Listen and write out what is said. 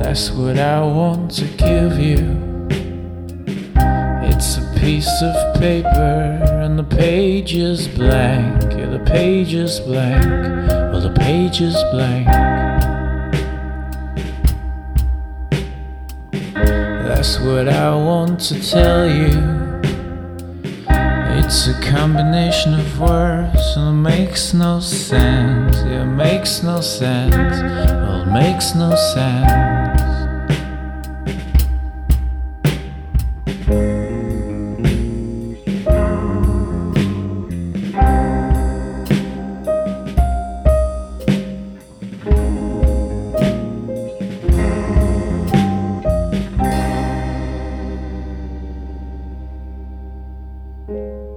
That's what I want to give you. It's a piece of paper and the page is blank. Yeah, the page is blank. Well, the page is blank. That's what I want to tell you. It's a combination of words and it makes no sense. Yeah, it makes no sense. Well, it makes no sense. you.